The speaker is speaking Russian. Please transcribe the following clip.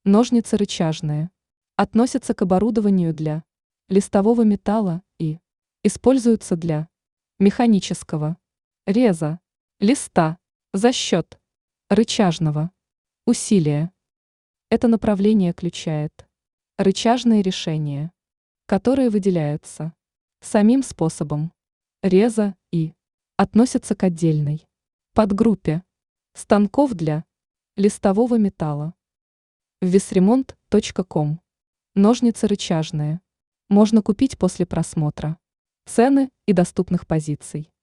Ножницы рычажные. Относятся к оборудованию для листового металла и используются для механического реза листа за счет рычажного усилия. Это направление включает рычажные решения, которые выделяются самим способом реза и относятся к отдельной подгруппе станков для листового металла. Весремонт.ком. Ножницы рычажные. Можно купить после просмотра цены и доступных позиций.